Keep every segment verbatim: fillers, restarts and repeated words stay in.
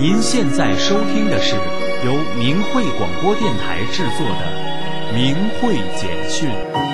您现在收听的是由明慧广播电台制作的明慧简讯。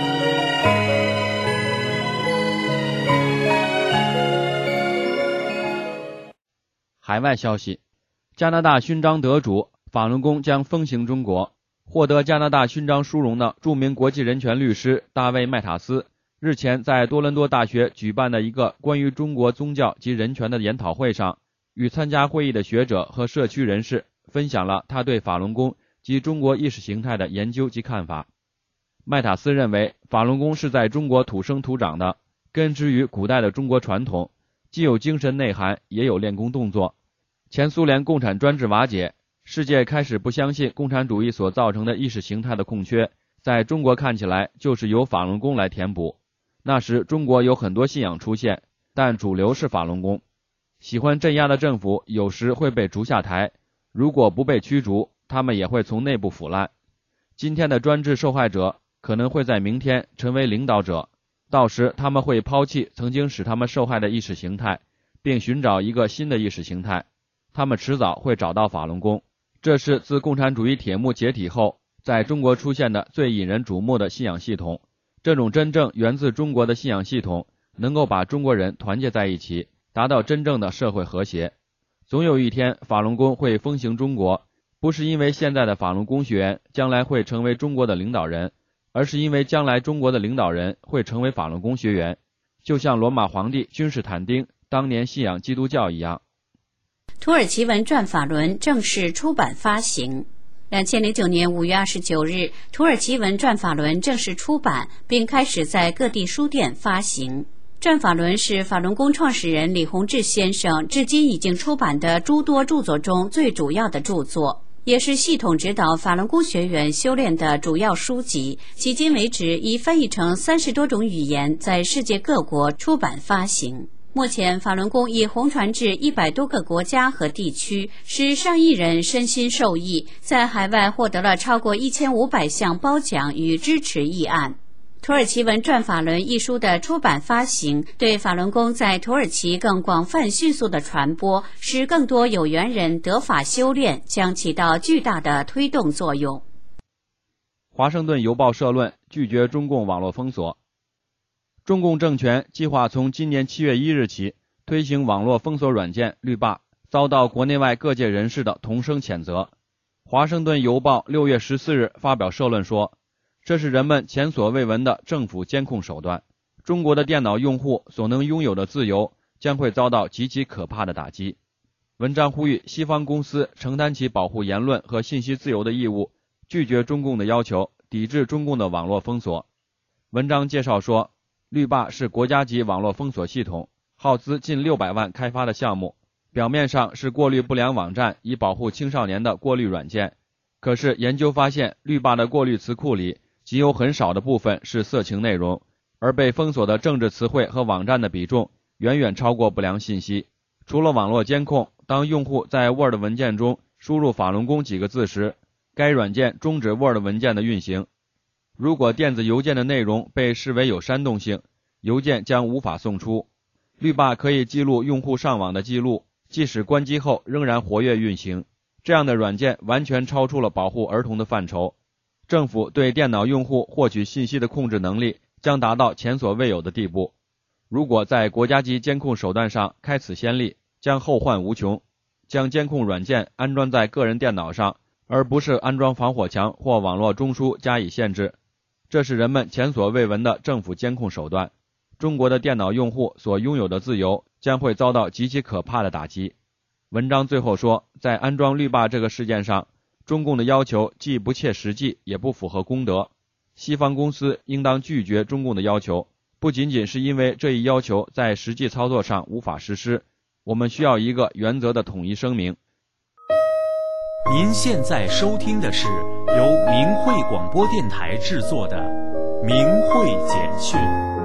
海外消息，加拿大勋章得主法轮功将风行中国。获得加拿大勋章殊荣的著名国际人权律师大卫·麦塔斯日前在多伦多大学举办的一个关于中国宗教及人权的研讨会上，与参加会议的学者和社区人士分享了他对法轮功及中国意识形态的研究及看法。麦塔斯认为，法轮功是在中国土生土长的，根植于古代的中国传统，既有精神内涵，也有练功动作。前苏联共产专制瓦解，世界开始不相信共产主义所造成的意识形态的空缺，在中国看起来就是由法轮功来填补。那时中国有很多信仰出现，但主流是法轮功。喜欢镇压的政府有时会被逐下台，如果不被驱逐，他们也会从内部腐烂。今天的专制受害者可能会在明天成为领导者，到时他们会抛弃曾经使他们受害的意识形态，并寻找一个新的意识形态。他们迟早会找到法轮功。这是自共产主义铁幕解体后在中国出现的最引人瞩目的信仰系统。这种真正源自中国的信仰系统能够把中国人团结在一起，达到真正的社会和谐。总有一天法轮功会风行中国，不是因为现在的法轮功学员将来会成为中国的领导人，而是因为将来中国的领导人会成为法轮功学员，就像罗马皇帝君士坦丁当年信仰基督教一样。 土耳其文传法轮正式出版发行。二零零九年五月二十九日，土耳其文传法轮正式出版，并开始在各地书店发行。传法轮是法轮功创始人李洪志先生至今已经出版的诸多著作中最主要的著作，也是系统指导法轮功学员修炼的主要书籍。迄今为止已翻译成三十多种语言，在世界各国出版发行。目前法轮功已红传至一百多个国家和地区，使上亿人身心受益，在海外获得了超过一千五百项褒奖与支持议案。土耳其文传法轮一书的出版发行，对法轮功在土耳其更广泛迅速的传播，使更多有缘人得法修炼，将起到巨大的推动作用。 华盛顿邮报社论拒绝中共网络封锁。中共政权计划从今年七月一日起推行网络封锁软件绿霸，遭到国内外各界人士的同声谴责。华盛顿邮报六月十四日发表社论说，这是人们前所未闻的政府监控手段，中国的电脑用户所能拥有的自由将会遭到极其可怕的打击。文章呼吁西方公司承担起保护言论和信息自由的义务，拒绝中共的要求，抵制中共的网络封锁。文章介绍说，绿霸是国家级网络封锁系统，耗资近六百万开发的项目，表面上是过滤不良网站以保护青少年的过滤软件，可是研究发现，绿霸的过滤词库里仅有很少的部分是色情内容，而被封锁的政治词汇和网站的比重远远超过不良信息。除了网络监控，当用户在 Word 文件中输入法轮功几个字时，该软件终止 Word 文件的运行。如果电子邮件的内容被视为有煽动性，邮件将无法送出。绿霸可以记录用户上网的记录，即使关机后仍然活跃运行。这样的软件完全超出了保护儿童的范畴。政府对电脑用户获取信息的控制能力将达到前所未有的地步。如果在国家级监控手段上开此先例，将后患无穷。将监控软件安装在个人电脑上，而不是安装防火墙或网络中枢加以限制。这是人们前所未闻的政府监控手段。中国的电脑用户所拥有的自由将会遭到极其可怕的打击。文章最后说，在安装绿霸这个事件上，中共的要求既不切实际，也不符合公德。西方公司应当拒绝中共的要求，不仅仅是因为这一要求在实际操作上无法实施，我们需要一个原则的统一声明。 您现在收听的是由明慧广播电台制作的明慧简讯。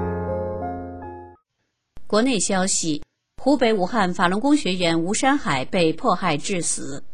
国内消息，湖北武汉法轮功学员吴山海被迫害致死。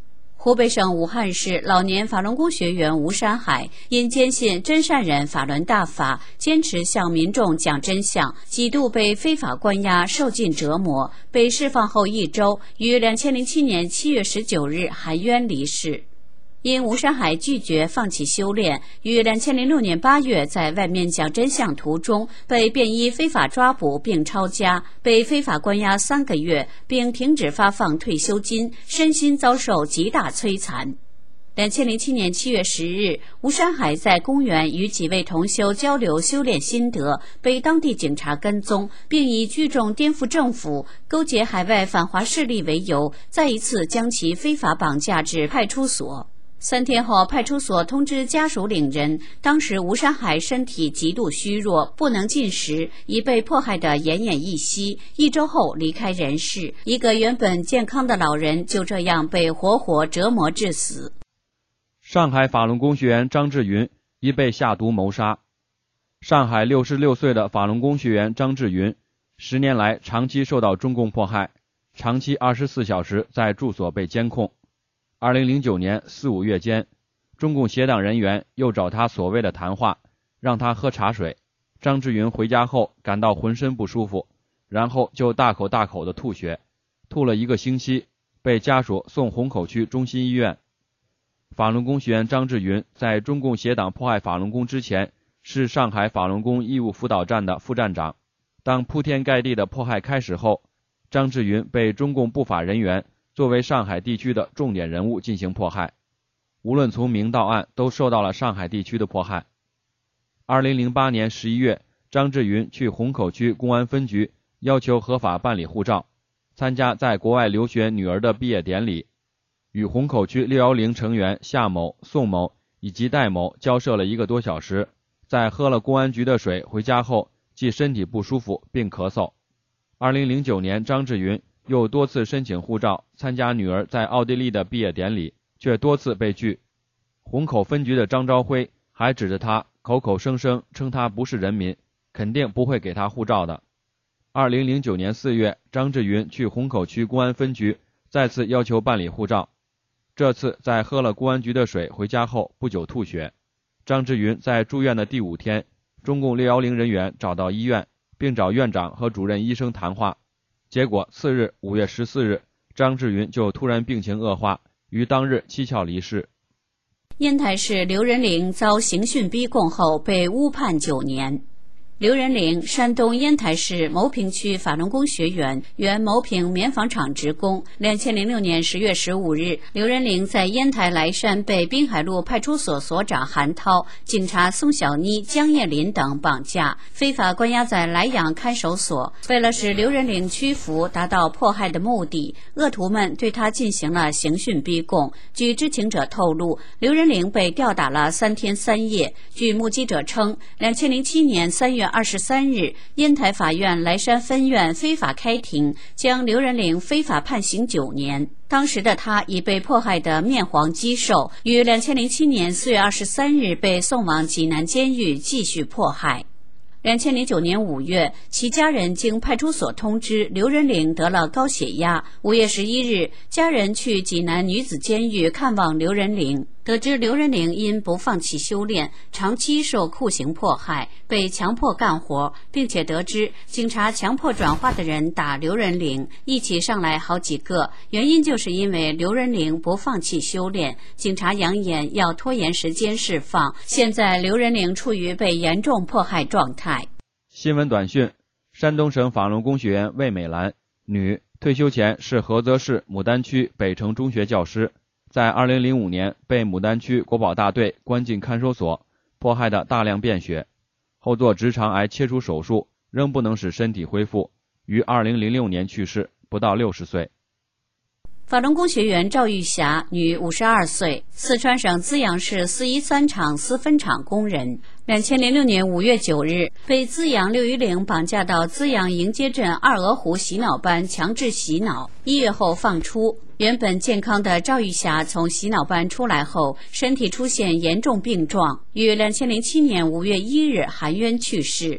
湖北省武汉市老年法轮功学员吴山海因坚信真善忍法轮大法，坚持向民众讲真相，几度被非法关押，受尽折磨，被释放后一周，于两千零七年七月十九日含冤离世。因吴山海拒绝放弃修炼，于两千零六年八月在外面讲真相途中被便衣非法抓捕并抄家，被非法关押三个月，并停止发放退休金，身心遭受极大摧残。两千零七年七月十日，吴山海在公园与几位同修交流修炼心得，被当地警察跟踪，并以聚众颠覆政府、勾结海外反华势力为由，再一次将其非法绑架至派出所。三天后，派出所通知家属领人，当时吴山海身体极度虚弱，不能进食，已被迫害得奄奄一息，一周后离开人世。一个原本健康的老人就这样被活活折磨致死。 上海法轮功学员张志云已被下毒谋杀。上海六十六岁的法轮功学员张志云，十年来长期受到中共迫害，长期二十四小时在住所被监控。二零零九年四五月间，中共协党人员又找他所谓的谈话，让他喝茶水。张志云回家后感到浑身不舒服，然后就大口大口的吐血，吐了一个星期，被家属送虹口区中心医院。法轮功学员张志云在中共协党迫害法轮功之前，是上海法轮功义务辅导站的副站长。当铺天盖地的迫害开始后，张志云被中共不法人员作为上海地区的重点人物进行迫害，无论从明到暗都受到了上海地区的迫害。二零零八年十一月，张志云去虹口区公安分局要求合法办理护照，参加在国外留学女儿的毕业典礼，与虹口区六一零成员夏某、宋某以及戴某交涉了一个多小时，在喝了公安局的水回家后，即身体不舒服并咳嗽。二零零九年，张志云又多次申请护照，参加女儿在奥地利的毕业典礼，却多次被拒。虹口分局的张朝辉还指着他，口口声声称他不是人民，肯定不会给他护照的。二零零九年四月，张志云去虹口区公安分局再次要求办理护照，这次在喝了公安局的水回家后不久吐血。张志云在住院的第五天，中共六一零人员找到医院，并找院长和主任医生谈话。结果次日五月十四日，张志云就突然病情恶化，于当日蹊跷离世。 烟台市刘仁玲遭刑讯逼供后被误判九年。刘仁玲，山东烟台市牟平区法轮功学员，原牟平棉纺厂职工。两千零六年十月十五日，刘仁玲在烟台莱山被滨海路派出所所长韩涛、警察宋小妮、江叶林等绑架，非法关押在莱阳看守所。为了使刘仁玲屈服，达到迫害的目的，恶徒们对他进行了刑讯逼供。据知情者透露，刘仁玲被吊打了三天三夜。据目击者称，两千零七年三月二十三日，烟台法院莱山分院非法开庭，将刘仁玲非法判刑九年。当时的他已被迫害得面黄肌瘦，于两千零七年四月二十三日被送往济南监狱继续迫害。两千零九年五月，其家人经派出所通知刘仁玲得了高血压。五月十一日，家人去济南女子监狱看望刘仁玲，得知刘仁玲因不放弃修炼，长期受酷刑迫害，被强迫干活，并且得知警察强迫转化的人打刘仁玲，一起上来好几个，原因就是因为刘仁玲不放弃修炼，警察扬言要拖延时间释放。现在刘仁玲处于被严重迫害状态。 新闻短讯：山东省法轮功学员魏美兰，女，退休前是菏泽市牡丹区北城中学教师，在二零零五年被牡丹区国保大队关进看守所，迫害的大量便血，后做直肠癌切除手术，仍不能使身体恢复，于二零零六年去世，不到六十岁。 法轮功学员赵玉霞，女，五十二岁，四川省资阳市四一三厂丝分厂工人。两千零六年五月九日，被资阳六一零绑架到资阳迎接镇二鹅湖洗脑班强制洗脑，一月后放出。原本健康的赵玉霞从洗脑班出来后，身体出现严重病状，于两千零七年五月一日含冤去世。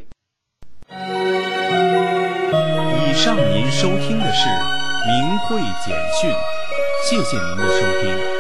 以上您收听的是明慧简讯，谢谢您的收听。